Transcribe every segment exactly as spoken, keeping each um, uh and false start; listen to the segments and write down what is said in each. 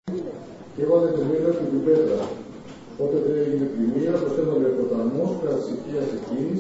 Και έβαλε το μήλο στην κουπέτρα. Όποτε έγινε πλημμύρα, προσέβαλε ο ποταμός κατά της οικίας εκείνης,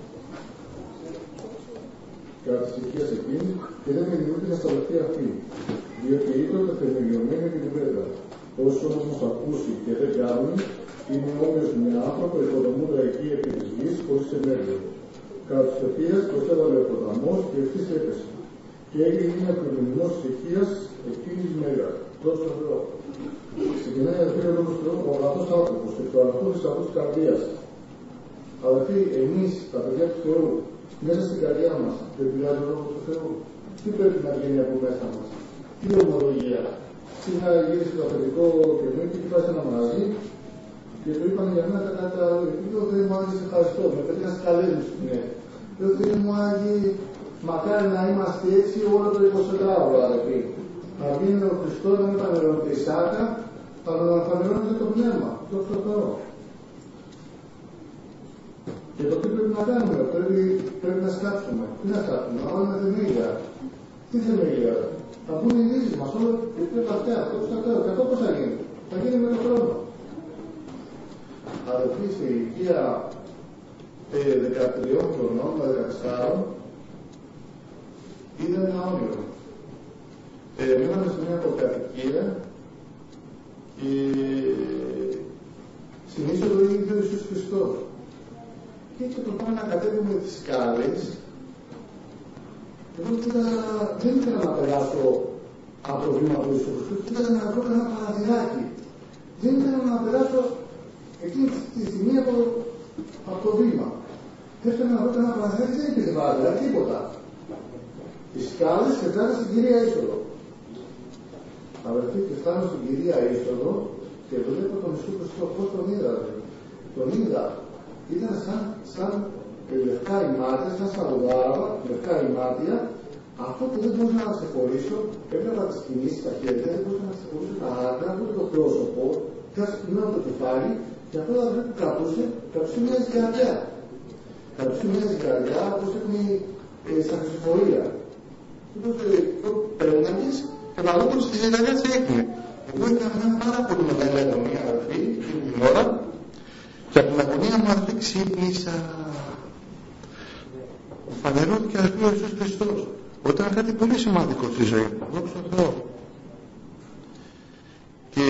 κατά της οικίας εκείνης, και δεν δημιουργείται να σταλαχθεί αυτή, διότι ήταν θεμελιωμένη την κουπέτρα. Όσοι όμως μας ακούσει και δεν κάνουν, είναι όμοιος με άνθρωπο οικοδομούντα εκεί επί της γης, χωρίς εμέλιο. Κατά της οποίας προσέβαλε ο ποταμός και ευθύς έπεσε. Και έγινε ένα προδομισμός της οικίας εκείνης μέγα. Δόξα τω Θεώ. Ξεκινάει αδελφοί ο λόγος του Θεού, ο αγαθός άνθρωπος και του αγαθού της αυτούς της καρδίας. Αδελφοί, εμείς, τα παιδιά του Θεού, μέσα στην καρδιά μας, δεν πειράζει ο λόγος του Θεού. Τι πρέπει να γίνει από μέσα μας, τι ομολογία. Σήμερα γύρισε το αφεντικό και μου είπε: κοιτάζει ένα μαγαζί και του είπαν για μένα τα κάτι άλλο. Λέω: Θεέ μου, Άγιε, σε ευχαριστώ. Με παιδί να σκαλέζουν στην αίθουσα. Λέω: Θεέ μου, Άγιε, μακάρι να είμαστε έτσι όλο το εικοσιτετράωρο, αδελφοί. Να βγαίνει ο Χριστός να μην φανερώνεται η σάρκα, αλλά να φανερώνεται το πνεύμα. Δόξα τω Θεώ. Και το τι πρέπει να κάνουμε, πρέπει, πρέπει να σκάψουμε. Τι να σκάψουμε, να βάλουμε θεμέλια. Τι θεμέλια, θα μπουν οι λύσεις μας, όλα και αυτά, δόξα τω Θεώ. Και αυτό πώς θα γίνει, θα γίνει με τον χρόνο. Αδελφοί, στην ηλικία ε, δεκατριών χρονών, με δεκατέσσερα, είδαμε ένα όνειρο. Ε, μέναμε σε μια πολυκατοικία και στην είσοδο είχε ο Ιησούς Χριστός. Και έτσι το πάμε να κατέβουμε τις σκάλες. Εγώ κοίτα, δεν ήθελα να περάσω από το βήμα του Ιησού Χριστού, ήθελα να βρω ένα παραδειγάκι. Δεν ήθελα να περάσω εκείνη τη στιγμή από, από το βήμα. Δεν ήθελα να βρω ένα παραδειγάκι, δεν υπήρχε παραδειγάκι, τίποτα. Οι σκάλες και φτάνω στην κυρία είσοδο. Αδελφοί, και φτάνω στην κυρία είσοδο και βλέπω τον Ιησού Χριστό. Πώς τον είδα, τον είδα. Ήταν σαν, σαν λευκά ημάτια, σαν σαλουδάραβα, λευκά ημάτια. Αυτό που δεν μπορούσα να ξεχωρίσω, έβλεπα τις κινήσεις στα χέρια, δεν μπορούσα να ξεχωρίσω τα άκρα, ούτε το πρόσωπο, κάτω το κεφάλι, και αυτό το που κρατούσε, κρατούσε μια ζυγαριά. Κρατούσε μια ζυγαριά, όπως έχουμε ε, στα χρησιμοφορία. Οπότε, πέρναγες και να δω πως τη ζυγαριά σε έκλεινε. Εγώ είχα μια πάρα πολύ μεγάλη αγωνία, αδελφοί, εκείνη την ώρα, και από την αγωνία μου, αδελφοί, ξύπνησα. Φανερώθηκε, αδελφοί, ο Ιησούς Χριστός. Όταν ήταν κάτι πολύ σημαντικό στη ζωή μου. Δόξα τω Θεώ. Και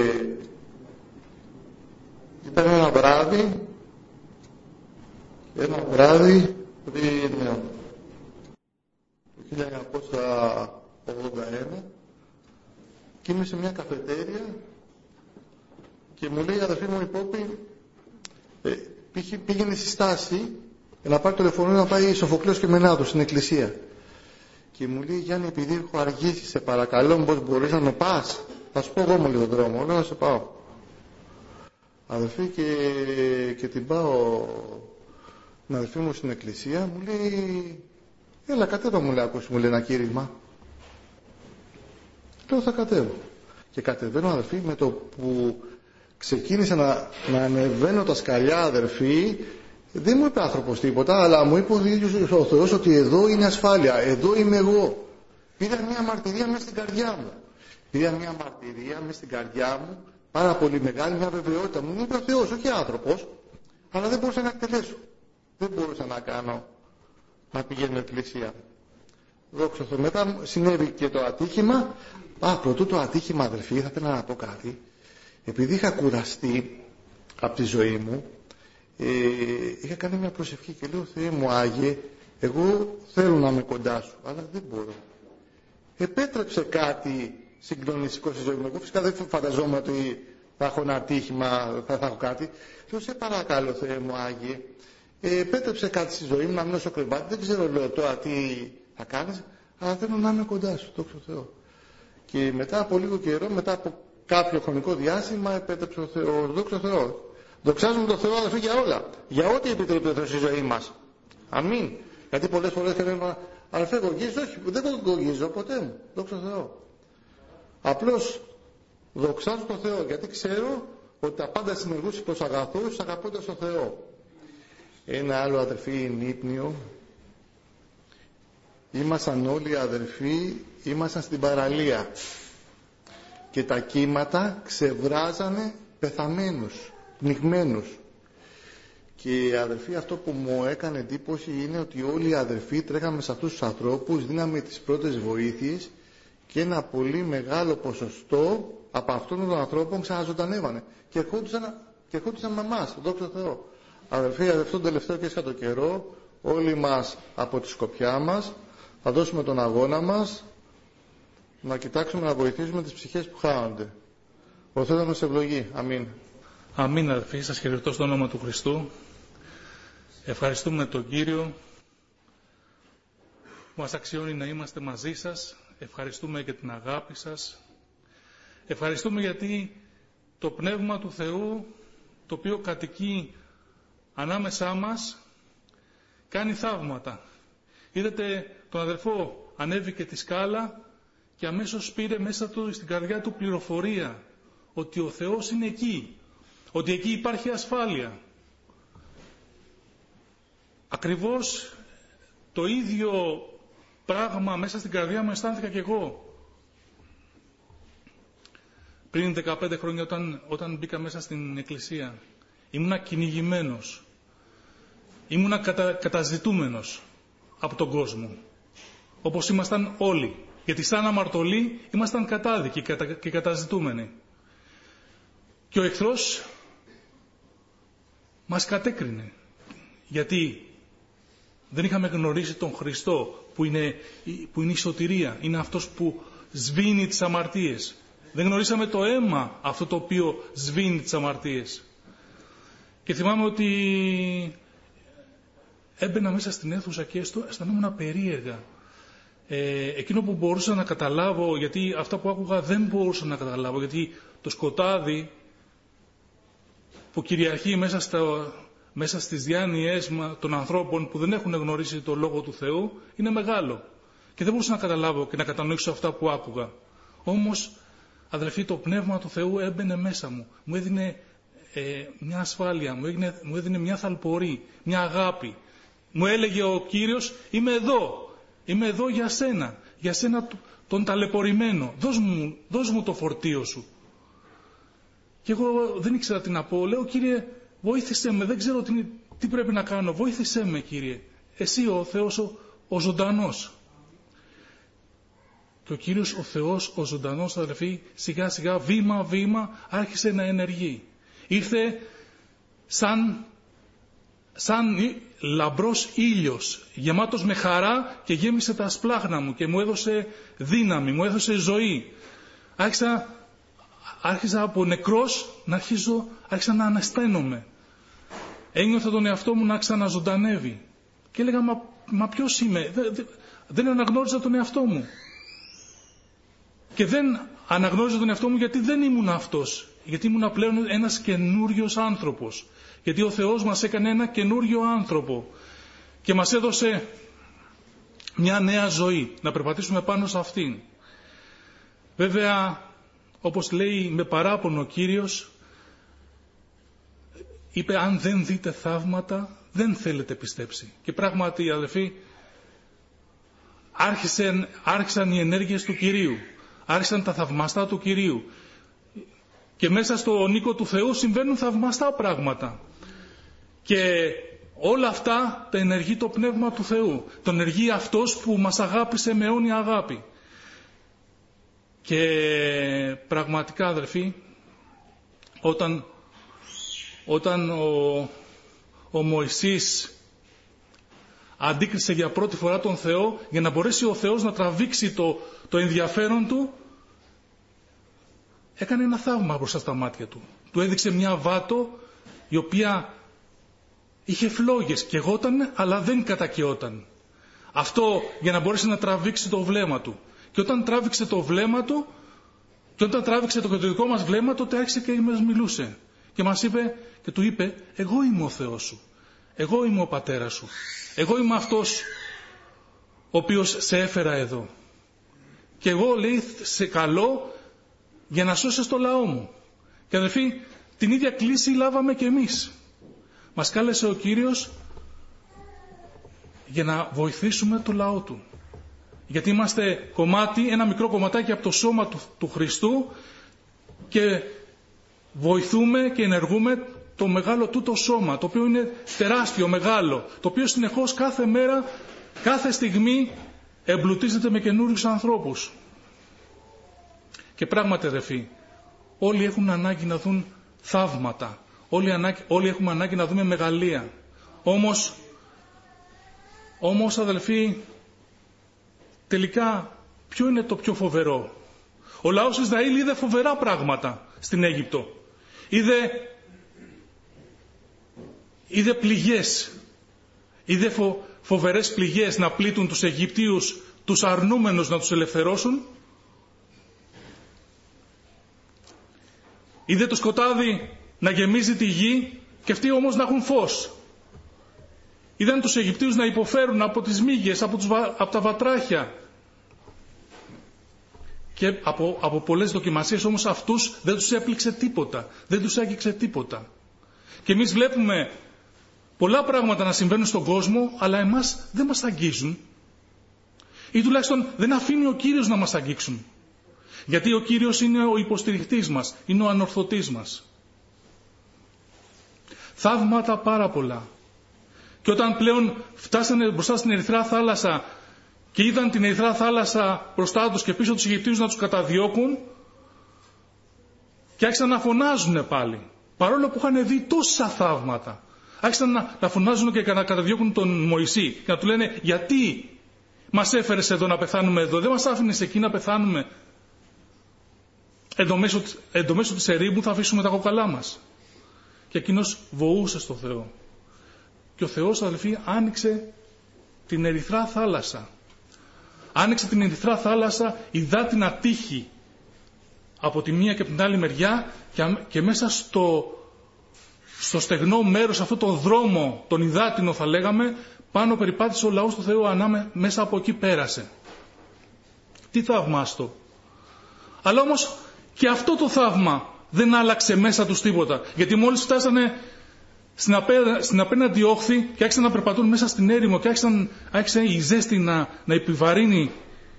ήταν ένα βράδυ, ένα βράδυ πριν το χίλια εννιακόσια ογδόντα ένα, και είμαι σε μια καφετέρια και μου λέει η αδερφή μου η Πόπη, ε, πήγε, πήγαινε στη στάση να πάρει το τηλεφωνό να πάει Σοφοκλέος και Μενάδος στην εκκλησία. Και μου λέει: Γιάννη, επειδή έχω αργήσει, σε παρακαλώ, μήπως μπορείς να με πας? Θα σου πω εγώ μόνο τον δρόμο. Λέω: να σε πάω. Αδελφή, και, και την πάω την αδελφή μου στην εκκλησία. Μου λέει: έλα, κατέβα, μου λέει, ακούσει, μου λέει ένα κήρυγμα. Λέω: θα κατέβω. Και κατεβαίνω, αδελφή, με το που ξεκίνησα να, να ανεβαίνω τα σκαλιά, αδερφή, δεν μου είπε άνθρωπος τίποτα, αλλά μου είπε ο ίδιος ο Θεός ότι εδώ είναι ασφάλεια, εδώ είμαι εγώ. Πήρα μια μαρτυρία μέσα στην καρδιά μου. Πήρα μια μαρτυρία μέσα στην καρδιά μου, πάρα πολύ μεγάλη, μια βεβαιότητα. Μου είπε ο Θεός, όχι άνθρωπος, αλλά δεν μπορούσα να εκτελέσω. Δεν μπορούσα να κάνω, να πηγαίνω εκκλησία. Δόξα Θεώ. Μετά συνέβη και το ατύχημα. Α, πρωτού το ατύχημα, αδελφοί, θα ήθελα να πω κάτι. Επειδή είχα κουραστεί από τη ζωή μου, ε, είχα κάνει μια προσευχή και λέω: Θεέ μου Άγιε, εγώ θέλω να είμαι κοντά σου, αλλά δεν μπορώ. Επέτρεψε κάτι συγκλονιστικό στη ζωή μου. Εγώ φυσικά δεν φανταζόμουν ότι θα έχω ένα ατύχημα, θα, θα έχω κάτι. Λέω: σε παρακαλώ, Θεέ μου Άγιε, ε, επέτρεψε κάτι στη ζωή μου, να μείνω στο κρεβάτι. Δεν ξέρω, λέω, τώρα τι θα κάνεις, αλλά θέλω να είμαι κοντά σου, δόξα τω Θεώ. Και μετά από λίγο καιρό, μετά από κάποιο χρονικό διάστημα, επέτρεψε ο Θεός, δόξα τω Θεώ. Δοξάζουμε τον Θεό, αδελφοί, για όλα. Για ό,τι επιτρέπει ο Θεός στη ζωή μας. Αμήν. Γιατί πολλές φορές θέλουμε, αδελφέ, γογγίζεις? Όχι, δεν γογγίζω ποτέ μου. Δόξα τω Θεώ. Απλώς δοξάζω τον Θεό, γιατί ξέρω ότι τα πάντα συνεργούσε προς αγαθούς, αγαπώντας τον Θεό. Ένα άλλο, αδελφοί, νύπνιο. Ήμασταν όλοι, αδελφοί, ήμασταν στην παραλία. και τα κύματα ξεβράζανε πεθαμένους, πνιγμένους. Και αδερφοί, αυτό που μου έκανε εντύπωση είναι ότι όλοι οι αδερφοί τρέχαμε σε αυτούς τους ανθρώπους, δίναμε τις πρώτες βοήθειες και ένα πολύ μεγάλο ποσοστό από αυτών των ανθρώπων ξαναζωντανεύανε. Και ερχόντουσαν, και ερχόντουσαν με εμάς, δόξα τω Θεώ. Αδερφοί, αυτόν τον τελευταίο και έσκατο καιρό, όλοι μας από τη σκοπιά μας θα δώσουμε τον αγώνα μας να κοιτάξουμε να βοηθήσουμε τις ψυχές που χάνονται. Ο Θεός να μας ευλογεί. Αμήν. Αμήν, αδερφοί, σας χαιρετώ στο όνομα του Χριστού. Ευχαριστούμε τον Κύριο που μας αξιώνει να είμαστε μαζί σας. Ευχαριστούμε για την αγάπη σας. Ευχαριστούμε γιατί το Πνεύμα του Θεού, το οποίο κατοικεί ανάμεσά μας, κάνει θαύματα. Είδατε τον αδερφό, ανέβηκε τη σκάλα και αμέσως πήρε μέσα του στην καρδιά του πληροφορία ότι ο Θεός είναι εκεί, ότι εκεί υπάρχει ασφάλεια. Ακριβώς το ίδιο πράγμα μέσα στην καρδιά μου αισθάνθηκα κι εγώ. Πριν δεκαπέντε χρόνια όταν, όταν μπήκα μέσα στην εκκλησία, ήμουνα κυνηγημένος, ήμουνα κατα, καταζητούμενος από τον κόσμο, όπως ήμασταν όλοι. Γιατί σαν αμαρτωλοί ήμασταν κατάδικοι και, κατα, και καταζητούμενοι. Και ο εχθρός μας κατέκρινε. Γιατί δεν είχαμε γνωρίσει τον Χριστό που είναι, που είναι η σωτηρία, είναι αυτός που σβήνει τις αμαρτίες. Δεν γνωρίσαμε το αίμα αυτό το οποίο σβήνει τις αμαρτίες. Και θυμάμαι ότι έμπαινα μέσα στην αίθουσα και αισθανόμουν περίεργα. Ε, εκείνο που μπορούσα να καταλάβω, γιατί αυτά που άκουγα δεν μπορούσα να καταλάβω, γιατί το σκοτάδι που κυριαρχεί μέσα, στα, μέσα στις διάνοιες των ανθρώπων που δεν έχουν γνωρίσει το Λόγο του Θεού είναι μεγάλο. Και δεν μπορούσα να καταλάβω και να κατανοήσω αυτά που άκουγα. Όμως, αδελφοί, το Πνεύμα του Θεού έμπαινε μέσα μου. Μου έδινε ε, μια ασφάλεια, μου έδινε, μου έδινε μια θαλπορή, μια αγάπη. Μου έλεγε ο Κύριος, είμαι εδώ. Είμαι εδώ για σένα, για σένα τον ταλαιπωρημένο. Δώσ' μου, δώσ' μου το φορτίο σου. Και εγώ δεν ήξερα τι να πω. Λέω, Κύριε, βοήθησέ με, δεν ξέρω τι, τι πρέπει να κάνω. Βοήθησέ με, Κύριε. Εσύ ο Θεός ο, ο ζωντανός. Και ο Κύριος ο Θεός ο ζωντανός, αδελφοί, σιγά σιγά, βήμα βήμα, άρχισε να ενεργεί. Ήρθε σαν... σαν λαμπρός ήλιος, γεμάτος με χαρά και γέμισε τα σπλάχνα μου και μου έδωσε δύναμη, μου έδωσε ζωή. Άρχισα, άρχισα από νεκρός να αρχίζω, άρχισα να ανασταίνομαι. Ένιωθα τον εαυτό μου να ξαναζωντανεύει. Και έλεγα, μα, μα ποιος είμαι, δεν, δεν, δεν αναγνώριζα τον εαυτό μου. Και δεν αναγνώριζα τον εαυτό μου γιατί δεν ήμουν αυτός. Γιατί ήμουν πλέον ένας καινούριος άνθρωπος. Γιατί ο Θεός μας έκανε ένα καινούριο άνθρωπο και μας έδωσε μια νέα ζωή, να περπατήσουμε πάνω σε αυτήν. Βέβαια, όπως λέει με παράπονο ο Κύριος, είπε, αν δεν δείτε θαύματα, δεν θέλετε πιστέψει. Και πράγματι, αδελφοί, άρχισαν, άρχισαν οι ενέργειες του Κυρίου, άρχισαν τα θαυμαστά του Κυρίου. Και μέσα στο οίκο του Θεού συμβαίνουν θαυμαστά πράγματα. Και όλα αυτά τα ενεργεί το Πνεύμα του Θεού. Το ενεργεί αυτός που μας αγάπησε με αιώνια αγάπη. Και πραγματικά, αδελφοί, όταν, όταν ο, ο Μωυσής αντίκρισε για πρώτη φορά τον Θεό, για να μπορέσει ο Θεός να τραβήξει το, το ενδιαφέρον του, έκανε ένα θαύμα μπροστά στα μάτια του. Του έδειξε μια βάτο η οποία είχε φλόγες, καιγόταν αλλά δεν κατακαιόταν. Αυτό για να μπορέσει να τραβήξει το βλέμμα του. Και όταν τράβηξε το βλέμμα του, και όταν τράβηξε το δικό μας βλέμμα, τότε άρχισε και μας μιλούσε. Και μας είπε και του είπε, εγώ είμαι ο Θεός σου. Εγώ είμαι ο πατέρας σου. Εγώ είμαι αυτός ο οποίος σε έφερα εδώ. Και εγώ, λέει, σε καλώ για να σώσεις το λαό μου. Και αδελφοί, την ίδια κλίση λάβαμε και εμείς. Μας κάλεσε ο Κύριος για να βοηθήσουμε το λαό του. Γιατί είμαστε κομμάτι, ένα μικρό κομματάκι από το σώμα του, του Χριστού, και βοηθούμε και ενεργούμε το μεγάλο τούτο σώμα, το οποίο είναι τεράστιο, μεγάλο, το οποίο συνεχώς κάθε μέρα, κάθε στιγμή εμπλουτίζεται με καινούριους ανθρώπους. Και πράγματι, αδερφοί, όλοι έχουν ανάγκη να δουν θαύματα. Όλοι, ανάγκη, όλοι έχουμε ανάγκη να δούμε μεγαλεία. Όμως, όμως, αδελφοί, τελικά, ποιο είναι το πιο φοβερό? Ο λαός Ισραήλ είδε φοβερά πράγματα στην Αίγυπτο. Είδε, είδε πληγές. Είδε φο, φοβερές πληγές να πλήττουν τους Αιγυπτίους, τους αρνούμενους να τους ελευθερώσουν. Είδε το σκοτάδι να γεμίζει τη γη και αυτοί όμως να έχουν φως. Είδαν τους Αιγυπτίους να υποφέρουν από τις μύγες, από, τους, από τα βατράχια. Και από, από πολλές δοκιμασίες όμως αυτούς δεν τους έπληξε τίποτα. Δεν τους άγγιξε τίποτα. Και εμείς βλέπουμε πολλά πράγματα να συμβαίνουν στον κόσμο, αλλά εμάς δεν μας αγγίζουν. Ή τουλάχιστον δεν αφήνει ο Κύριος να μας αγγίξουν. Γιατί ο Κύριος είναι ο υποστηριχτής μας, είναι ο ανορθωτής μας. Θαύματα πάρα πολλά. Και όταν πλέον φτάσανε μπροστά στην Ερυθρά θάλασσα και είδαν την Ερυθρά θάλασσα μπροστά τους και πίσω τους Αιγυπτίους να τους καταδιώκουν, και άρχισαν να φωνάζουν πάλι, παρόλο που είχαν δει τόσα θαύματα. Άρχισαν να, να φωνάζουν και να καταδιώκουν τον Μωυσή και να του λένε, γιατί μας έφερες εδώ να πεθάνουμε εδώ, δεν μας άφηνες εκεί να πεθάνουμε? Εν το μέσο, εν το μέσο της ερήμου θα αφήσουμε τα κοκαλά μας. Και εκείνος βοούσε στο Θεό. Και ο Θεός, αδελφοί, άνοιξε την Ερυθρά θάλασσα. Άνοιξε την Ερυθρά θάλασσα, υδάτινα τείχη από τη μία και από την άλλη μεριά, και, και μέσα στο, στο στεγνό μέρος, αυτό το δρόμο, τον υδάτινο θα λέγαμε, πάνω περιπάτησε ο λαός του Θεού, ανάμε, μέσα από εκεί πέρασε. Τι θαυμάστο. Αλλά όμως και αυτό το θαύμα δεν άλλαξε μέσα τους τίποτα. Γιατί μόλις φτάσανε στην, απέ, στην απέναντι όχθη και άρχισαν να περπατούν μέσα στην έρημο και άρχισαν, άρχισε η ζέστη να, να επιβαρύνει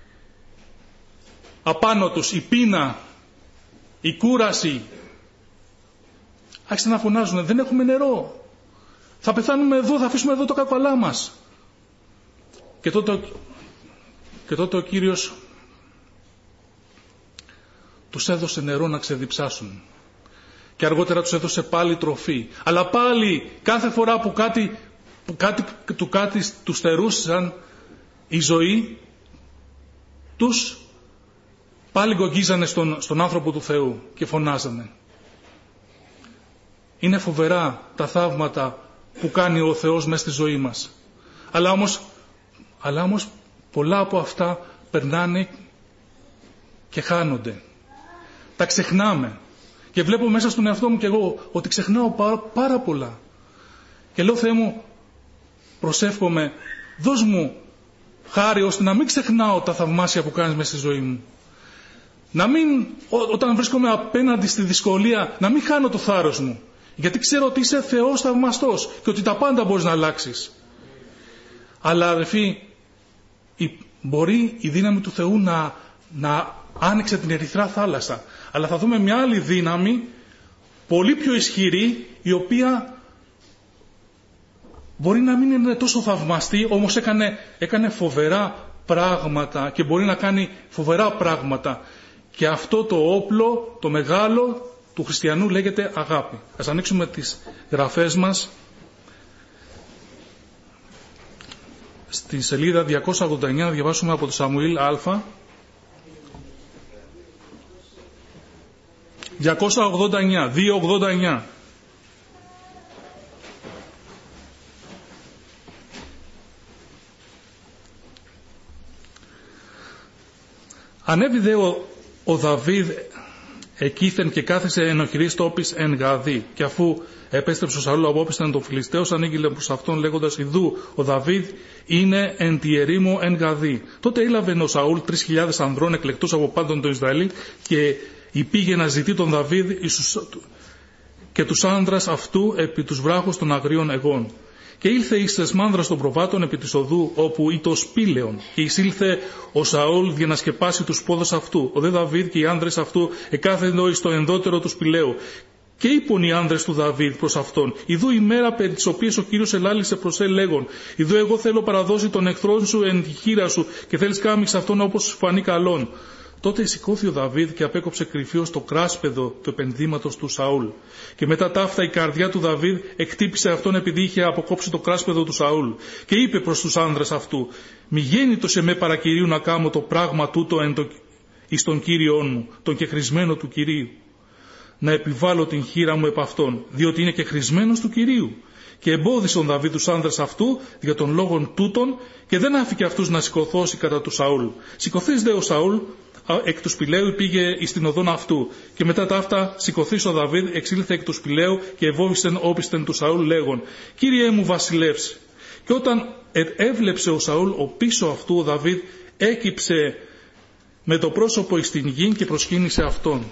απάνω τους, η πείνα, η κούραση. Άρχισαν να φωνάζουν, δεν έχουμε νερό. Θα πεθάνουμε εδώ, θα αφήσουμε εδώ το καπαλά μας. Και τότε, και τότε ο Κύριος τους έδωσε νερό να ξεδιψάσουν. Και αργότερα τους έδωσε πάλι τροφή. Αλλά πάλι κάθε φορά που κάτι, που κάτι, του κάτι τους στερούσαν η ζωή, τους πάλι γκογγίζανε στον, στον άνθρωπο του Θεού και φωνάζανε. Είναι φοβερά τα θαύματα που κάνει ο Θεός μέσα στη ζωή μας. Αλλά όμως, αλλά όμως πολλά από αυτά περνάνε και χάνονται. Τα ξεχνάμε. Και βλέπω μέσα στον εαυτό μου και εγώ ότι ξεχνάω πάρα, πάρα πολλά. Και λέω, Θεέ μου, προσεύχομαι, δώσ' μου χάρη ώστε να μην ξεχνάω τα θαυμάσια που κάνεις μέσα στη ζωή μου. Να μην, ό, όταν βρίσκομαι απέναντι στη δυσκολία, να μην χάνω το θάρρος μου. Γιατί ξέρω ότι είσαι Θεός θαυμαστός και ότι τα πάντα μπορείς να αλλάξεις. Αλλά, αδελφοί, η, μπορεί η δύναμη του Θεού να, να άνοιξε την Ερυθρά θάλασσα. Αλλά θα δούμε μια άλλη δύναμη, πολύ πιο ισχυρή, η οποία μπορεί να μην είναι τόσο θαυμαστή, όμως έκανε, έκανε φοβερά πράγματα και μπορεί να κάνει φοβερά πράγματα. Και αυτό το όπλο, το μεγάλο, του χριστιανού λέγεται αγάπη. Ας ανοίξουμε τις γραφές μας στη σελίδα διακόσια ογδόντα εννιά, να διαβάσουμε από το Σαμουήλ Α. διακόσια ογδόντα εννιά, διακόσια ογδόντα εννιά. Ανέβη δε ο, ο Δαβίδ εκείθεν και κάθισε ενοχηρής τόπης εν Γαδί. Και αφού επέστρεψε ο Σαούλ από όπισθεν των Φιλιστέων, ανήγγειλε προς αυτόν λέγοντας, ιδού ο Δαβίδ είναι εν τη ερήμο εν Γαδί. Τότε έλαβε ο Σαούλ τρεις χιλιάδες ανδρών εκλεκτούς από πάντων τον Ισραήλ και υπήγε να ζητεί τον Δαβίδ και τους άνδρας αυτού επί τους βράχους των αγρίων εγών. Και ήλθε εις τες μάνδρας των προβάτων επί της οδού, όπου ήτο σπήλαιον, και εισήλθε ο Σαούλ για να σκεπάσει τους πόδους αυτού. Ο δε Δαβίδ και οι άνδρες αυτού εκάθεντο εις το ενδότερο του σπηλαίου. Και είπον οι άνδρες του Δαβίδ προς αυτόν: Ιδού η μέρα περί της οποίας ο Κύριος ελάλησε προς σε λέγον: Ιδού εγώ θέλω παραδώσει τον εχθρόν σου εν τη χείρα σου, και θέλεις κάμεις αυτόν όπως σου φανεί καλόν. Τότε σηκώθη ο Δαβίδ και απέκοψε κρυφίως το κράσπεδο του επενδύματος του Σαούλ. Και μετά ταύτα η καρδιά του Δαβίδ εκτύπησε αυτόν επειδή είχε αποκόψει το κράσπεδο του Σαούλ. Και είπε προς τους άνδρες αυτού: Μη γέννητος εμέ παρακυρίου να κάμω το πράγμα τούτο εν το... εις τον Κύριον μου, τον κεχρισμένο του Κυρίου. Να επιβάλλω την χείρα μου επ' αυτόν, διότι είναι κεχρισμένος του Κυρίου. Και εμπόδισε ο Δαβίδ τους άνδρες αυτού για τον λόγον τούτον, και δεν άφηκε αυτούς να σηκωθώσει κατά του Σαούλ. Σηκωθείς δε ο Σαούλ εκ του σπηλαίου πήγε εις την οδόν αυτού. Και μετά τα αυτά σηκωθείς ο Δαβίδ εξήλθε εκ του σπηλαίου και εβόησεν όπισθεν του Σαούλ λέγον: Κύριέ μου βασιλεύς. Και όταν έβλεψε ο Σαούλ ο πίσω αυτού, ο Δαβίδ έκυψε με το πρόσωπο εις την γη και προσκύνησε αυτόν.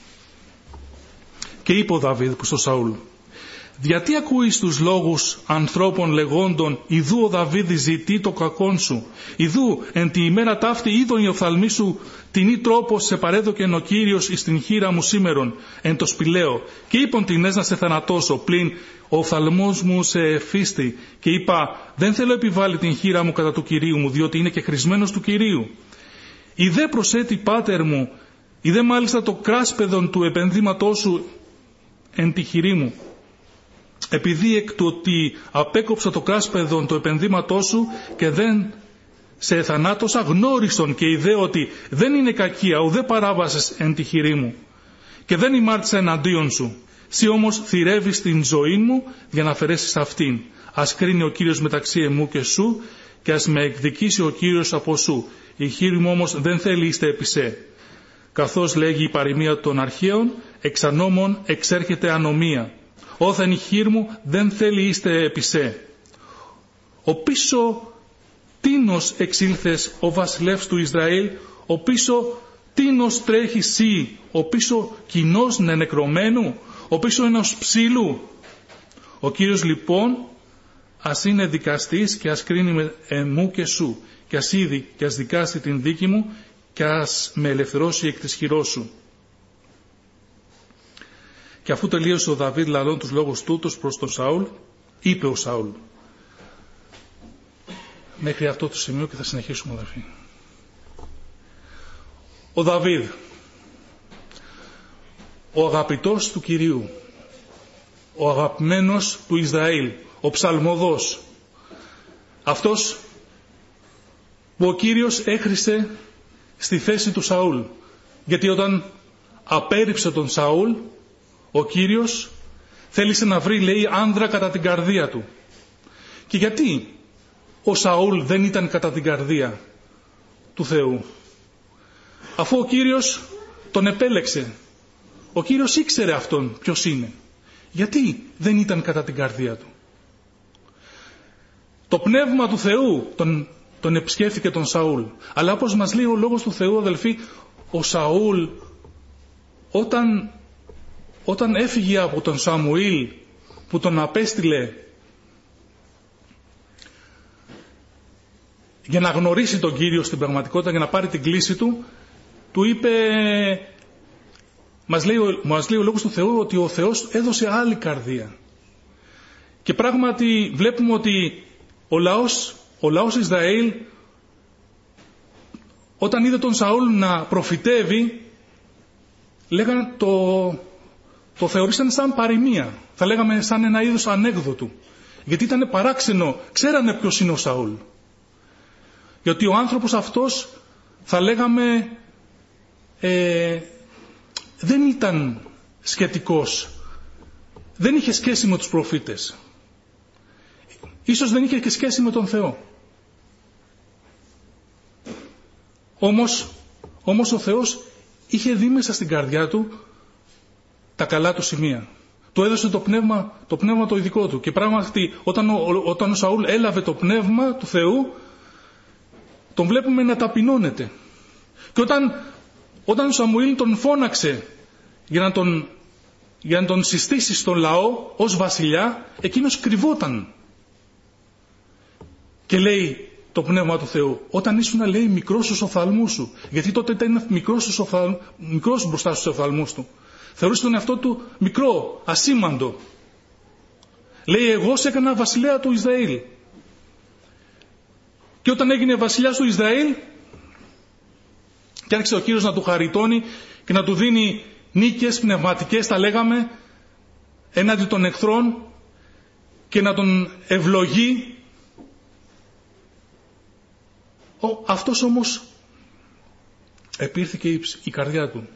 Και είπε ο Δαβίδ προς τον Σαούλ: Γιατί ακούεις τους λόγους ανθρώπων λεγόντων, Ιδού ο Δαβίδ ζητεί το κακόν σου. Ιδού εν τη ημέρα ταύτη είδον η οφθαλμή σου την ή τρόπο σε παρέδοκεν ο Κύριος εις την χείρα μου σήμερον εν το σπηλαίο. Και είπον τινές να σε θανατώσω, πλην ο οφθαλμός μου σε εφίστη. Και είπα: Δεν θέλω επιβάλλει την χείρα μου κατά του Κυρίου μου, διότι είναι και χρησμένος του Κυρίου. Ιδέ προσέτη πάτερ μου, ιδέ μάλιστα το κράσπεδον του επενδύματός σου εν τη χειρή μου. Επειδή εκ του ότι απέκοψα το κράσπεδον το επενδύματό σου και δεν σε εθανάτωσα, γνώρισον και ιδέ ότι δεν είναι κακία ουδέ παράβασες εν τη χειρή μου και δεν ημάρτησα εναντίον σου. Σύ όμως θυρεύεις την ζωή μου για να αφαιρέσεις αυτήν. Ας κρίνει ο Κύριος μεταξύ εμού και σου και ας με εκδικήσει ο Κύριος από σου. Η χείρη μου όμως δεν θέλει είστε επισέ. Καθώς λέγει η παροιμία των αρχαίων, εξ ανόμων εξέρχεται ανομία. Όθεν η χείρ μου δεν θέλει είστε επισέ. Ο πίσω τίνος εξήλθες ο βασιλεύς του Ισραήλ, ο πίσω τίνος τρέχει σύ, ο πίσω κοινός νενεκρωμένου, ο πίσω ενός ψήλου. Ο Κύριος λοιπόν ας είναι δικαστής και ας κρίνει με εμού και σου, και ας είδει και ας δικάσει την δίκη μου και ας με ελευθερώσει εκ της χειρός σου. Και αφού τελείωσε ο Δαβίδ λαλών τους λόγους τούτους προς τον Σαούλ, είπε ο Σαούλ. Μέχρι αυτό το σημείο και θα συνεχίσουμε, αδερφοί. Ο Δαβίδ, ο αγαπητός του Κυρίου, ο αγαπημένος του Ισραήλ, ο ψαλμοδός, αυτός που ο Κύριος έχρισε στη θέση του Σαούλ. Γιατί όταν απέρριψε τον Σαούλ, ο Κύριος θέλησε να βρει, λέει, άνδρα κατά την καρδία του. Και γιατί ο Σαούλ δεν ήταν κατά την καρδία του Θεού? Αφού ο Κύριος τον επέλεξε, ο Κύριος ήξερε αυτόν ποιος είναι. Γιατί δεν ήταν κατά την καρδία του? Το πνεύμα του Θεού τον, τον επισκέφθηκε τον Σαούλ. Αλλά όπως μας λέει ο λόγος του Θεού, αδελφοί, ο Σαούλ όταν, όταν έφυγε από τον Σαμουήλ που τον απέστειλε για να γνωρίσει τον Κύριο στην πραγματικότητα, για να πάρει την κλήση του, του είπε, μας λέει, μας λέει ο λόγος του Θεού ότι ο Θεός έδωσε άλλη καρδία. Και πράγματι βλέπουμε ότι ο λαός, ο λαός Ισραήλ, όταν είδε τον Σαούλ να προφητεύει, λέγανε το, το θεωρήσαν σαν παροιμία. Θα λέγαμε σαν ένα είδος ανέκδοτου. Γιατί ήταν παράξενο, ξέρανε ποιος είναι ο Σαούλ. Γιατί ο άνθρωπος αυτός, θα λέγαμε, ε, δεν ήταν σχετικός. Δεν είχε σχέση με τους προφήτες. Ίσως δεν είχε και σχέση με τον Θεό. Όμως, όμως ο Θεός είχε δει μέσα στην καρδιά του τα καλά του σημεία. Του έδωσε το πνεύμα, το πνεύμα το ειδικό του. Και πράγματι όταν ο, όταν ο Σαούλ έλαβε το πνεύμα του Θεού, τον βλέπουμε να ταπεινώνεται. Και όταν, όταν ο Σαμουήλ τον φώναξε για να τον, για να τον συστήσει στον λαό ως βασιλιά, εκείνος κρυβόταν. Και λέει το Πνεύμα του Θεού, όταν ήσουν, λέει, μικρός στους οφθαλμούς σου, γιατί τότε ήταν μικρός, στους οφθαλ... μικρός μπροστά στους οφθαλμούς του. Θεωρούσε τον εαυτό του μικρό, ασήμαντο. Λέει, εγώ σε έκανα βασιλέα του Ισραήλ. Και όταν έγινε βασιλιάς του Ισραήλ και άρχισε ο Κύριος να του χαριτώνει και να του δίνει νίκες πνευματικές, τα λέγαμε, έναντι των εχθρών και να τον ευλογεί, ο, αυτός όμως επήρθηκε η, η καρδιά του.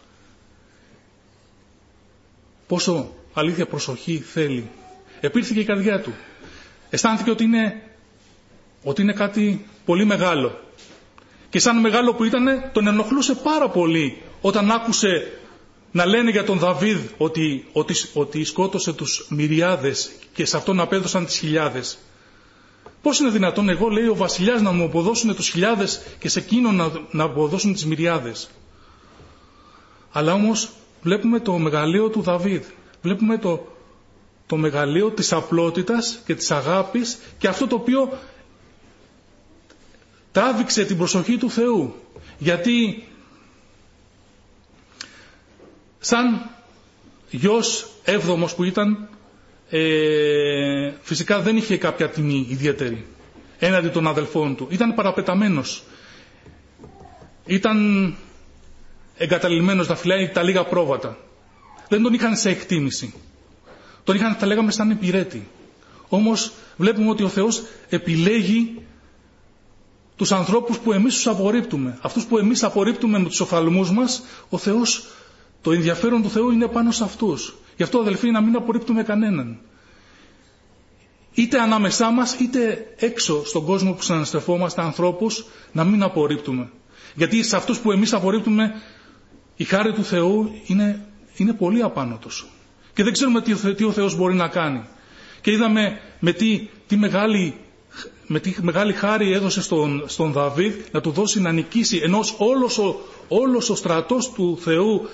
Πόσο αλήθεια προσοχή θέλει. Επήρθηκε η καρδιά του. Αισθάνθηκε ότι είναι, ότι είναι κάτι πολύ μεγάλο. Και σαν μεγάλο που ήταν, τον ενοχλούσε πάρα πολύ όταν άκουσε να λένε για τον Δαβίδ ότι, ότι, ότι σκότωσε τους μυριάδες και σε αυτόν απέδωσαν τις χιλιάδες. Πώς είναι δυνατόν, εγώ, λέει, ο βασιλιάς να μου αποδώσουν τους χιλιάδες και σε εκείνον να, να αποδώσουν τις μυριάδες. Αλλά όμως βλέπουμε το μεγαλείο του Δαβίδ. Βλέπουμε το, το μεγαλείο της απλότητας και της αγάπης και αυτό το οποίο τράβηξε την προσοχή του Θεού. Γιατί σαν γιος έβδομος που ήταν, ε, φυσικά δεν είχε κάποια τιμή ιδιαίτερη έναντι των αδελφών του. Ήταν παραπεταμένος. Ήταν εγκαταλειμμένος να φυλάει τα λίγα πρόβατα. Δεν τον είχαν σε εκτίμηση. Τον είχαν, τα λέγαμε, σαν υπηρέτη. Όμως βλέπουμε ότι ο Θεός επιλέγει τους ανθρώπους που εμείς τους απορρίπτουμε. Αυτούς που εμείς απορρίπτουμε με τους οφθαλμούς μας, ο Θεός, το ενδιαφέρον του Θεού είναι πάνω σε αυτούς. Γι' αυτό, αδελφοί, να μην απορρίπτουμε κανέναν. Είτε ανάμεσά μας, είτε έξω στον κόσμο που συναναστρεφόμαστε ανθρώπους, να μην απορρίπτουμε. Γιατί σε αυτούς που εμείς απορρίπτουμε, η χάρη του Θεού είναι, είναι πολύ απάνω τους. Και δεν ξέρουμε τι, τι ο Θεός μπορεί να κάνει. Και είδαμε με τι, τι μεγάλη, με τι μεγάλη χάρη έδωσε στον, στον Δαβίδ να του δώσει να νικήσει, ενώ όλος ο, όλος ο στρατός του Θεού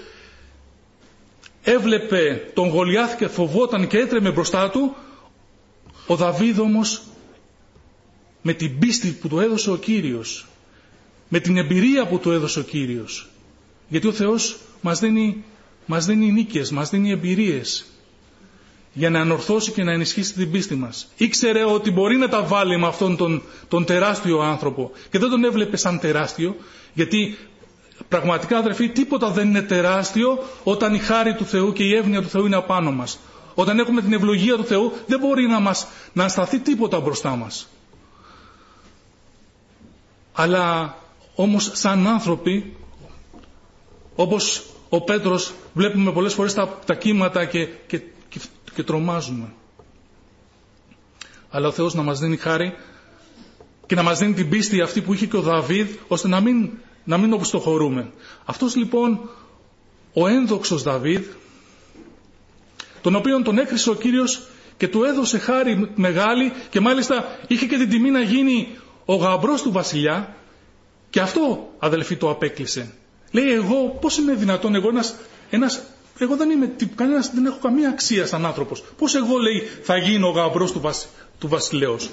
έβλεπε τον Γολιάθ και φοβόταν και έτρεμε μπροστά του. Ο Δαβίδ όμως, με την πίστη που του έδωσε ο Κύριος, με την εμπειρία που του έδωσε ο Κύριος, γιατί ο Θεός μας δίνει, μας δίνει νίκες, μας δίνει εμπειρίες για να ανορθώσει και να ενισχύσει την πίστη μας. Ήξερε ότι μπορεί να τα βάλει με αυτόν τον, τον τεράστιο άνθρωπο και δεν τον έβλεπε σαν τεράστιο, γιατί πραγματικά, αδερφοί, τίποτα δεν είναι τεράστιο όταν η χάρη του Θεού και η εύνοια του Θεού είναι απάνω μας. Όταν έχουμε την ευλογία του Θεού, δεν μπορεί να μας να σταθεί τίποτα μπροστά μας. Αλλά όμως σαν άνθρωποι, όπως ο Πέτρος, βλέπουμε πολλές φορές τα, τα κύματα και, και, και, και τρομάζουμε. Αλλά ο Θεός να μας δίνει χάρη και να μας δίνει την πίστη αυτή που είχε και ο Δαβίδ, ώστε να μην, να μην οπισθοχωρούμε. Αυτός λοιπόν ο ένδοξος Δαβίδ, τον οποίον τον έκρισε ο Κύριος και του έδωσε χάρη μεγάλη και μάλιστα είχε και την τιμή να γίνει ο γαμπρός του βασιλιά, και αυτό, αδελφοί, το απέκλεισε. Λέει, εγώ πώς είναι δυνατόν, εγώ ένας, ένας εγώ δεν είμαι, κανένας, δεν έχω καμία αξία σαν άνθρωπος. Πώς εγώ, λέει, θα γίνω ο γαμπρός του, βασ, του βασιλέως.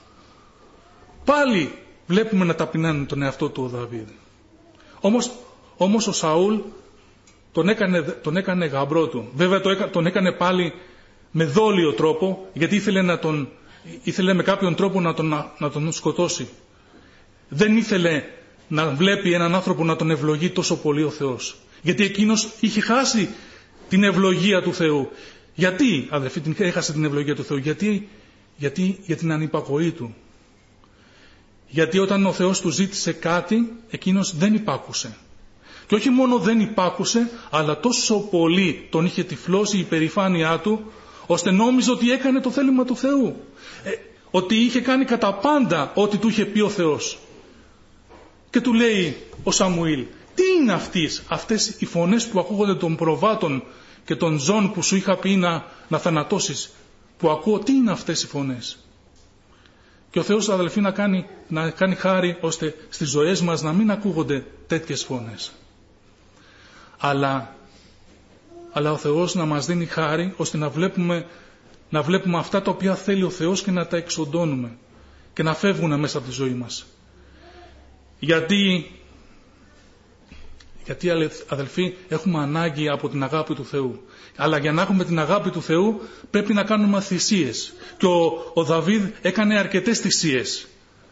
Πάλι βλέπουμε να ταπεινάνει τον εαυτό του ο Δαβίδ. Όμως, όμως ο Σαούλ τον έκανε, τον έκανε γαμπρό του. Βέβαια το, τον έκανε πάλι με δόλιο τρόπο, γιατί ήθελε, να τον, ήθελε με κάποιον τρόπο να τον, να, να τον σκοτώσει. Δεν ήθελε να βλέπει έναν άνθρωπο να τον ευλογεί τόσο πολύ ο Θεός. Γιατί εκείνος είχε χάσει την ευλογία του Θεού. Γιατί, αδελφοί, την έχασε την ευλογία του Θεού? Γιατί, γιατί για την ανυπακοή του. Γιατί όταν ο Θεός του ζήτησε κάτι, εκείνος δεν υπάκουσε. Και όχι μόνο δεν υπάκουσε, αλλά τόσο πολύ τον είχε τυφλώσει η υπερηφάνειά του, ώστε νόμιζε ότι έκανε το θέλημα του Θεού. Ε, ότι είχε κάνει κατά πάντα ό,τι του είχε πει ο Θεός. Και του λέει ο Σαμουήλ, τι είναι αυτές, αυτές οι φωνές που ακούγονται των προβάτων και των ζώων που σου είχα πει να, να θανατώσεις, που ακούω, τι είναι αυτές οι φωνές? Και ο Θεός, αδελφοί, να κάνει, να κάνει χάρη ώστε στις ζωές μας να μην ακούγονται τέτοιες φωνές. Αλλά, αλλά ο Θεός να μας δίνει χάρη ώστε να βλέπουμε, να βλέπουμε αυτά τα οποία θέλει ο Θεός και να τα εξοντώνουμε. και να φεύγουν μέσα από τη ζωή μας. Γιατί, γιατί αδελφοί, έχουμε ανάγκη από την αγάπη του Θεού. Αλλά για να έχουμε την αγάπη του Θεού πρέπει να κάνουμε θυσίες. Και ο, ο Δαβίδ έκανε αρκετές θυσίες.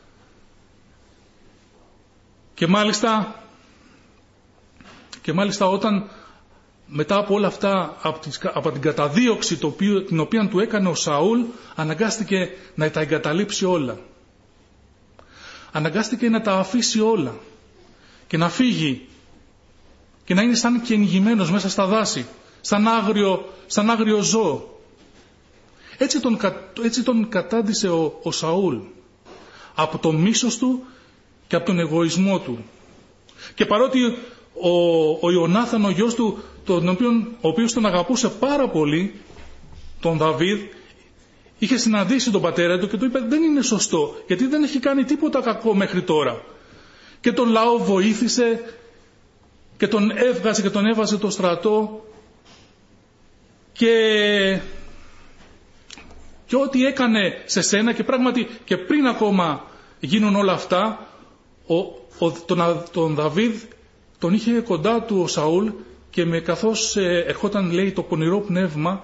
Και μάλιστα, και μάλιστα όταν μετά από όλα αυτά, από, τις, από την καταδίωξη το οποίο, την οποία του έκανε ο Σαούλ, αναγκάστηκε να τα εγκαταλείψει όλα. Αναγκάστηκε να τα αφήσει όλα και να φύγει και να είναι σαν κυνηγημένος μέσα στα δάση, σαν άγριο, σαν άγριο ζώο. Έτσι τον, έτσι τον κατάντησε ο, ο Σαούλ από το μίσος του και από τον εγωισμό του. Και παρότι ο, ο Ιωνάθαν, ο γιος του, τον οποίον, ο οποίος τον αγαπούσε πάρα πολύ, τον Δαβίδ, είχε συναντήσει τον πατέρα του και του είπε δεν είναι σωστό, γιατί δεν έχει κάνει τίποτα κακό μέχρι τώρα. Και τον λαό βοήθησε και τον έβγαζε και τον έβαζε το στρατό και, και ό,τι έκανε σε σένα, και πράγματι και πριν ακόμα γίνουν όλα αυτά, ο, ο, τον, τον Δαβίδ τον είχε κοντά του ο Σαούλ και με, καθώς ε, ερχόταν, λέει, το πονηρό πνεύμα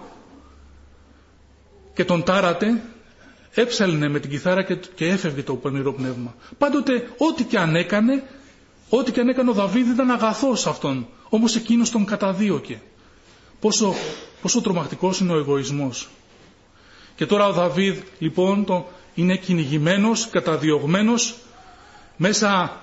και τον τάρατε, έψαλνε με την κιθάρα και, και έφευγε το πονηρό πνεύμα. Πάντοτε ό,τι και αν έκανε, ό,τι και αν έκανε ο Δαβίδ ήταν αγαθός αυτόν. Όμως εκείνος τον καταδίωκε. Πόσο, πόσο τρομακτικός είναι ο εγωισμός. Και τώρα ο Δαβίδ λοιπόν το, είναι κυνηγημένος, καταδιωγμένος μέσα,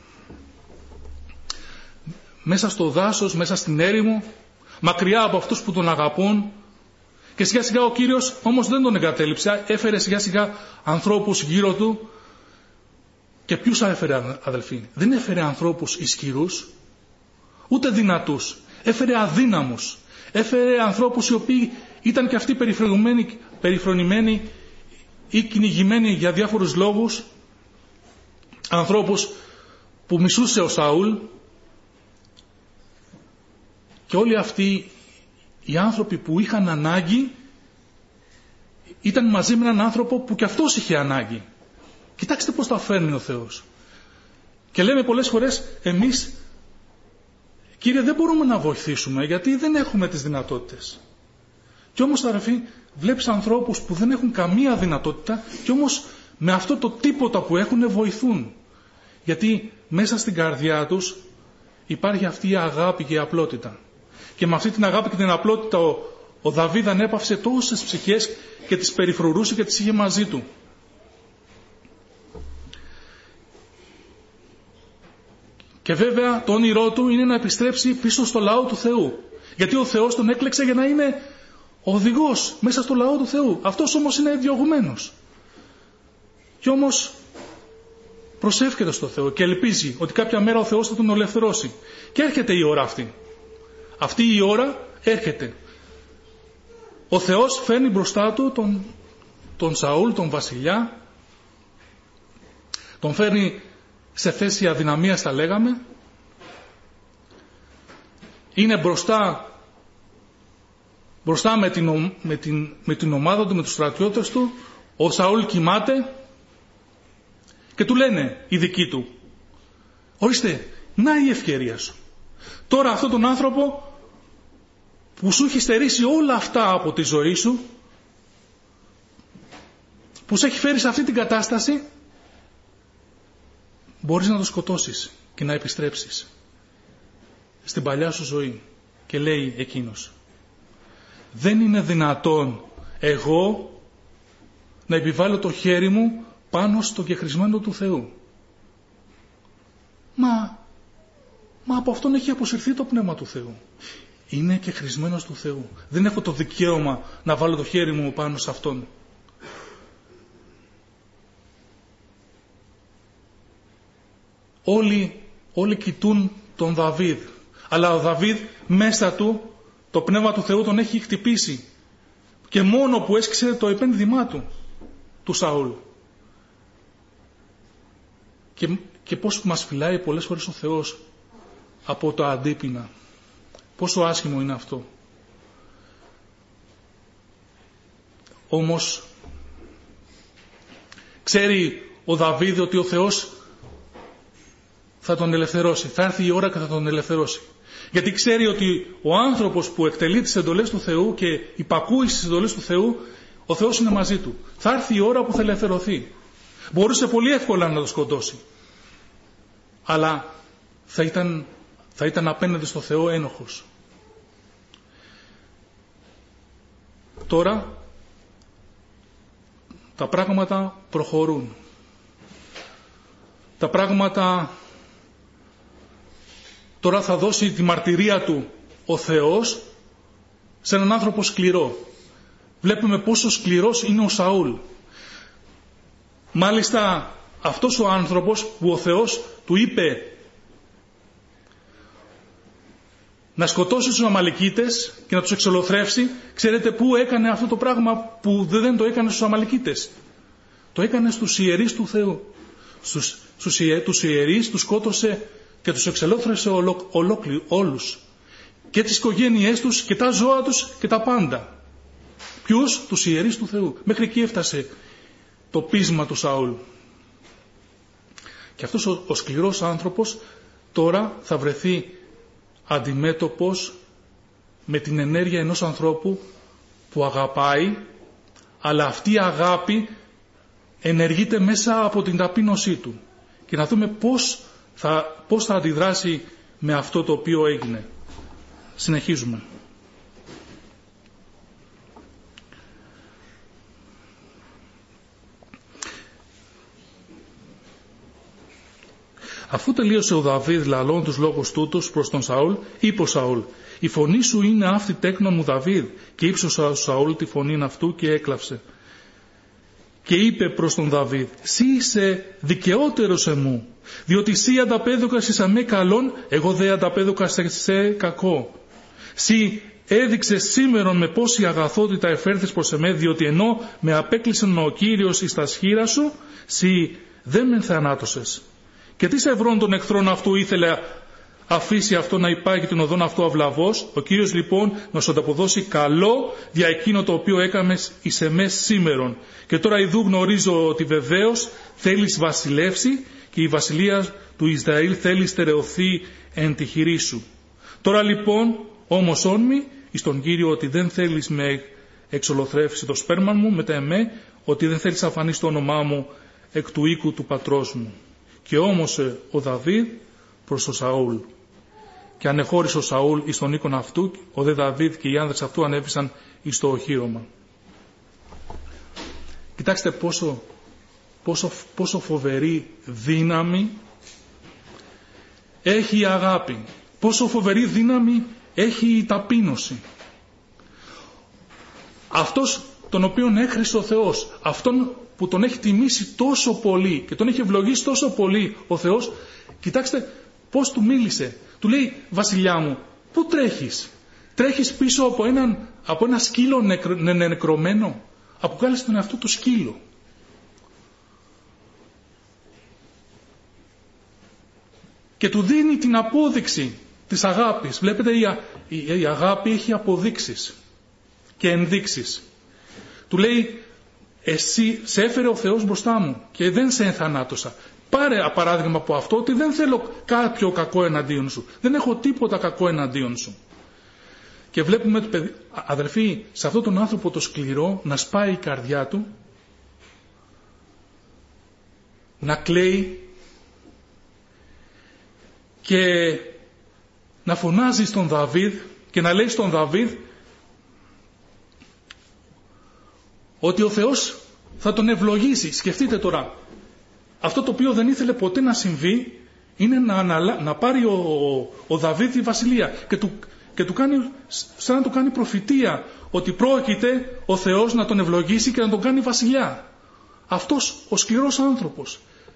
μέσα στο δάσος, μέσα στην έρημο, μακριά από αυτούς που τον αγαπούν. Και σιγά σιγά ο Κύριος όμως δεν τον εγκατέλειψε, έφερε σιγά σιγά ανθρώπους γύρω του. Και ποιους έφερε, αδελφοί? Δεν έφερε ανθρώπους ισχυρούς, ούτε δυνατούς. Έφερε αδύναμους. Έφερε ανθρώπους οι οποίοι ήταν και αυτοί περιφρονημένοι ή κυνηγημένοι για διάφορους λόγους. Ανθρώπους που μισούσε ο Σαούλ. Και όλοι αυτοί οι άνθρωποι που είχαν ανάγκη ήταν μαζί με έναν άνθρωπο που και αυτός είχε ανάγκη. Κοιτάξτε πώς τα φέρνει ο Θεός. Και λέμε πολλές φορές εμείς, Κύριε, δεν μπορούμε να βοηθήσουμε γιατί δεν έχουμε τις δυνατότητες. Και όμως, αδερφοί, βλέπεις ανθρώπους που δεν έχουν καμία δυνατότητα και όμως με αυτό το τίποτα που έχουν βοηθούν. Γιατί μέσα στην καρδιά τους υπάρχει αυτή η αγάπη και η απλότητα. Και με αυτή την αγάπη και την απλότητα ο, ο Δαβίδ ανέπαυσε τόσες ψυχές και τις περιφρουρούσε και τις είχε μαζί του. Και βέβαια το όνειρό του είναι να επιστρέψει πίσω στο λαό του Θεού. Γιατί ο Θεός τον έκλεξε για να είναι οδηγός μέσα στο λαό του Θεού. Αυτός όμως είναι διωγμένος. Και όμως προσεύχεται στο Θεό και ελπίζει ότι κάποια μέρα ο Θεός θα τον ελευθερώσει. Και έρχεται η ώρα αυτή. Αυτή η ώρα έρχεται. Ο Θεός φέρνει μπροστά του τον, τον Σαούλ, τον βασιλιά. Τον φέρνει σε θέση αδυναμίας, θα λέγαμε. Είναι μπροστά, μπροστά με, την, με, την, με την ομάδα του, με τους στρατιώτες του. Ο Σαούλ κοιμάται και του λένε οι δικοί του, ορίστε, να η ευκαιρία σου. Τώρα αυτόν τον άνθρωπο που σου έχει στερήσει όλα αυτά από τη ζωή σου, που σε έχει φέρει σε αυτή την κατάσταση, μπορείς να το σκοτώσεις και να επιστρέψεις στην παλιά σου ζωή. Και λέει εκείνος, δεν είναι δυνατόν εγώ να επιβάλλω το χέρι μου πάνω στο κεχρισμένο του Θεού. Μα, μα από αυτόν έχει αποσυρθεί το πνεύμα του Θεού. Είναι κεχρισμένος του Θεού. Δεν έχω το δικαίωμα να βάλω το χέρι μου πάνω σε αυτόν. Όλοι, όλοι κοιτούν τον Δαβίδ. Αλλά ο Δαβίδ μέσα του το πνεύμα του Θεού τον έχει χτυπήσει. Και μόνο που έσκυσε το επένδυμά του, του Σαούλ. Και, και πώς μας φυλάει πολλές φορές ο Θεός από τα αντίπεινα. Πόσο άσχημο είναι αυτό. Όμως ξέρει ο Δαβίδ ότι ο Θεός θα τον ελευθερώσει. Θα έρθει η ώρα και θα τον ελευθερώσει. Γιατί ξέρει ότι ο άνθρωπος που εκτελεί τις εντολές του Θεού και υπακούει στις εντολές του Θεού, ο Θεός είναι μαζί του. Θα έρθει η ώρα που θα ελευθερωθεί. Μπορούσε πολύ εύκολα να το σκοτώσει. Αλλά θα ήταν, θα ήταν απέναντι στο Θεό ένοχος. Τώρα τα πράγματα προχωρούν. Τα πράγματα... Τώρα θα δώσει τη μαρτυρία του ο Θεός σε έναν άνθρωπο σκληρό. Βλέπουμε πόσο σκληρός είναι ο Σαούλ. Μάλιστα αυτός ο άνθρωπος που ο Θεός του είπε να σκοτώσει τους Αμαλικίτες και να τους εξολοθρεύσει, ξέρετε πού έκανε αυτό το πράγμα που δεν το έκανε στους Αμαλικίτες? Το έκανε στους ιερείς του Θεού. Στους, στους ιε, τους ιερείς τους σκότωσε και τους εξελόθρευσε ολόκληρους όλους. Και τις οικογένειές τους και τα ζώα τους και τα πάντα. Ποιους? Τους ιερείς του Θεού. Μέχρι εκεί έφτασε το πείσμα του Σαούλ. Και αυτός ο, ο σκληρός άνθρωπος τώρα θα βρεθεί αντιμέτωπος με την ενέργεια ενός ανθρώπου που αγαπάει, αλλά αυτή η αγάπη ενεργείται μέσα από την ταπείνωσή του. Και να δούμε πώς θα, πώς θα αντιδράσει με αυτό το οποίο έγινε. Συνεχίζουμε. Αφού τελείωσε ο Δαβίδ λαλών τους λόγους τούτους προς τον Σαούλ, είπε ο Σαούλ: «Η φωνή σου είναι αυτή τέκνον μου Δαβίδ». Και ύψωσε ο Σαούλ τη φωνή αυτού και έκλαψε. Και είπε προς τον Δαβίδ: «Σύ είσαι δικαιότερος εμού, διότι σύ ανταπέδωκας εις αμέ καλόν, εγώ δε ανταπέδωκας σε κακό. Σύ έδειξες σήμερον με πόση αγαθότητα εφέρθης προς εμέ, διότι ενώ με απέκλεισεν ο Κύριος εις τα σχήρα σου, σύ δεν με θανάτωσες. Και τι σε ευρών των εχθρών αυτού ήθελε αφήσει αυτό να υπάγει την οδόν αυτού αυλαβός, ο Κύριος λοιπόν να σου ανταποδώσει καλό δια εκείνο το οποίο έκαμες εις εμές σήμερον. Και τώρα ειδού γνωρίζω ότι βεβαίως θέλεις βασιλεύσει και η βασιλεία του Ισραήλ θέλει στερεωθεί εν τη χειρή σου. Τώρα λοιπόν όμως όνμη εις τον Κύριο ότι δεν θέλεις με εξολοθρεύσει το σπέρμα μου μετά εμέ, ότι δεν θέλεις αφανείς το όνομά μου εκ του οίκου του πατρός μου». Και όμωσε ο Δαβίδ προς τον Σαούλ. Και ανεχώρησε ο Σαούλ εις τον οίκον αυτού, ο δε Δαβίδ και οι άνδρες αυτού ανέβησαν εις το οχύρωμα. Κοιτάξτε πόσο, πόσο, πόσο φοβερή δύναμη έχει η αγάπη. Πόσο φοβερή δύναμη έχει η ταπείνωση. Αυτός τον οποίον έχρισε ο Θεός, αυτόν που τον έχει τιμήσει τόσο πολύ και τον έχει ευλογήσει τόσο πολύ ο Θεός, κοιτάξτε πώς του μίλησε. Του λέει: «Βασιλιά μου, πού τρέχεις? Τρέχεις πίσω από, έναν, από ένα σκύλο νεκρο, νε, νε, νεκρωμένο». Αποκάλεσε τον εαυτό του σκύλο. Και του δίνει την απόδειξη της αγάπης. Βλέπετε, η, η, η αγάπη έχει αποδείξεις και ενδείξεις. Του λέει: «Εσύ σε έφερε ο Θεός μπροστά μου και δεν σε ενθανάτωσα. Πάρε παράδειγμα από αυτό ότι δεν θέλω κάποιο κακό εναντίον σου. Δεν έχω τίποτα κακό εναντίον σου». Και βλέπουμε, αδελφοί, σε αυτόν τον άνθρωπο το σκληρό να σπάει η καρδιά του, να κλαίει και να φωνάζει στον Δαβίδ και να λέει στον Δαβίδ ότι ο Θεός θα τον ευλογήσει. Σκεφτείτε τώρα, αυτό το οποίο δεν ήθελε ποτέ να συμβεί είναι να, αναλα... να πάρει ο, ο, ο Δαβίδ τη βασιλεία και του, και του κάνει, σαν να του κάνει προφητεία ότι πρόκειται ο Θεός να τον ευλογήσει και να τον κάνει βασιλιά. Αυτός ο σκληρός άνθρωπος.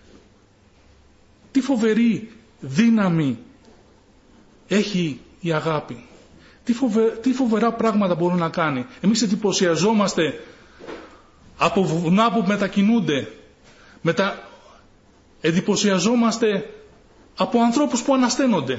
Τι φοβερή δύναμη έχει η αγάπη. Τι, φοβε... τι φοβερά πράγματα μπορεί να κάνει. Εμείς εντυπωσιαζόμαστε από βουνά που μετακινούνται. Μετα... Εντυπωσιαζόμαστε από ανθρώπους που ανασταίνονται.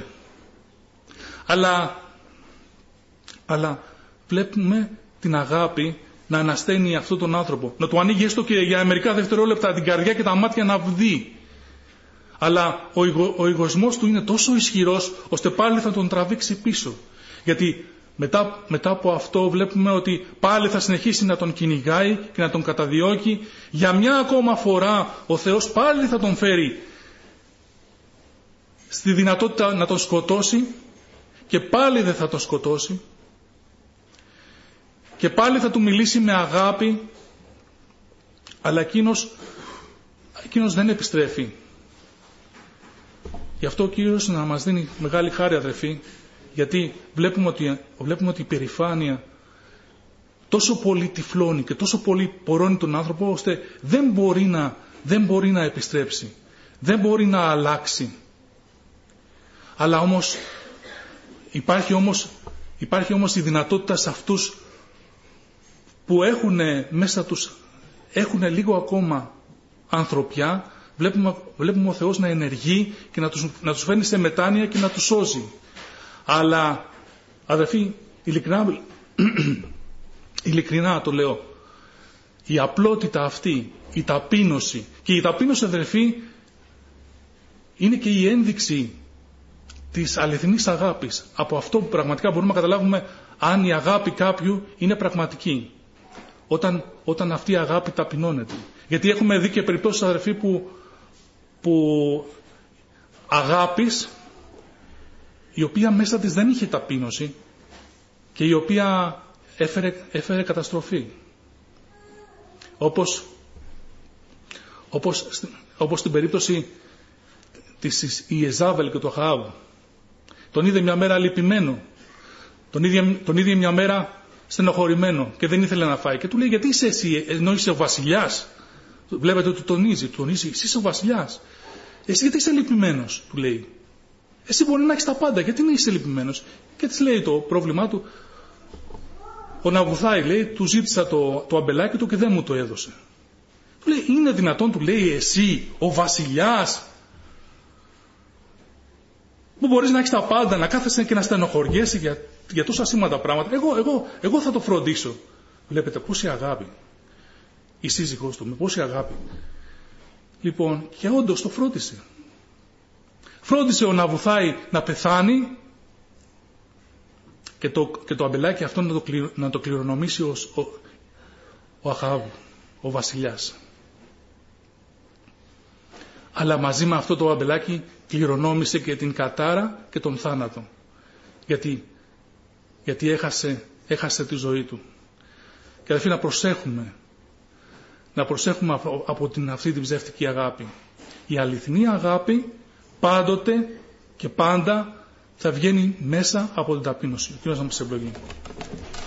Αλλά, αλλά βλέπουμε την αγάπη να ανασταίνει αυτόν τον άνθρωπο, να του ανοίγει έστω και για μερικά δευτερόλεπτα την καρδιά και τα μάτια να δει. Αλλά ο, εγω, ο εγωισμός του είναι τόσο ισχυρός, ώστε πάλι θα τον τραβήξει πίσω. Γιατί μετά, μετά από αυτό βλέπουμε ότι πάλι θα συνεχίσει να τον κυνηγάει και να τον καταδιώκει. Για μια ακόμα φορά ο Θεός πάλι θα τον φέρει στη δυνατότητα να τον σκοτώσει και πάλι δεν θα τον σκοτώσει. Και πάλι θα του μιλήσει με αγάπη, αλλά εκείνος, εκείνος δεν επιστρέφει. Γι' αυτό ο Κύριος να μας δίνει μεγάλη χάρη, αδερφοί, γιατί βλέπουμε ότι, βλέπουμε ότι η περηφάνεια τόσο πολύ τυφλώνει και τόσο πολύ πορώνει τον άνθρωπο, ώστε δεν μπορεί να, δεν μπορεί να επιστρέψει, δεν μπορεί να αλλάξει. Αλλά όμως υπάρχει όμως, υπάρχει όμως η δυνατότητα σε αυτούς που έχουν μέσα τους, έχουν λίγο ακόμα ανθρωπιά, βλέπουμε, βλέπουμε ο Θεός να ενεργεί και να τους, να τους φέρνει σε μετάνοια και να τους σώζει. Αλλά, αδερφοί, ειλικρινά, ειλικρινά το λέω, η απλότητα αυτή, η ταπείνωση, και η ταπείνωση, αδερφοί, είναι και η ένδειξη της αληθινής αγάπης. Από αυτό που πραγματικά μπορούμε να καταλάβουμε αν η αγάπη κάποιου είναι πραγματική. Όταν, όταν αυτή η αγάπη ταπεινώνεται. Γιατί έχουμε δει και περιπτώσεις, αδερφοί, που, που αγάπης, η οποία μέσα της δεν είχε ταπείνωση και η οποία έφερε, έφερε καταστροφή. Όπως, όπως, όπως στην περίπτωση της Ιεζάβελ και του Αχαάβ. Τον είδε μια μέρα λυπημένο. Τον είδε, τον είδε μια μέρα στενοχωρημένο και δεν ήθελε να φάει. Και του λέει, γιατί είσαι εσύ, ενώ είσαι ο βασιλιάς? Βλέπετε ότι τον τονίζει, του τονίζει, εσύ είσαι ο βασιλιάς. Εσύ γιατί είσαι λυπημένος, του λέει. Εσύ μπορεί να έχεις τα πάντα, γιατί να είσαι λυπημένος? Και της λέει το πρόβλημά του. Ο Ναβουθάη, λέει, του ζήτησα το, το αμπελάκι του και δεν μου το έδωσε. Του λέει, είναι δυνατόν, του λέει, εσύ ο βασιλιάς, που μπορείς να έχεις τα πάντα, να κάθεσαι και να στενοχωριέσαι για, για τόσα σήμαντα πράγματα? Εγώ, εγώ, εγώ θα το φροντίσω. Βλέπετε πόση αγάπη. Η σύζυγός του με πόση αγάπη. Λοιπόν, και όντως το φρόντισε. Φρόντισε ο Ναβουθάη να πεθάνει και το, και το αμπελάκι αυτό να το, κληρ, να το κληρονομήσει ο, ο, ο Αχαάβ, ο βασιλιάς. Αλλά μαζί με αυτό το αμπελάκι κληρονόμησε και την κατάρα και τον θάνατο. Γιατί, γιατί έχασε, έχασε τη ζωή του. Και αδελφοί, να προσέχουμε, να προσέχουμε από, από την, αυτή την ψεύτικη αγάπη. Η αληθινή αγάπη πάντοτε και πάντα θα βγαίνει μέσα από την ταπείνωση. Ο Κύριος να μας ευλογεί.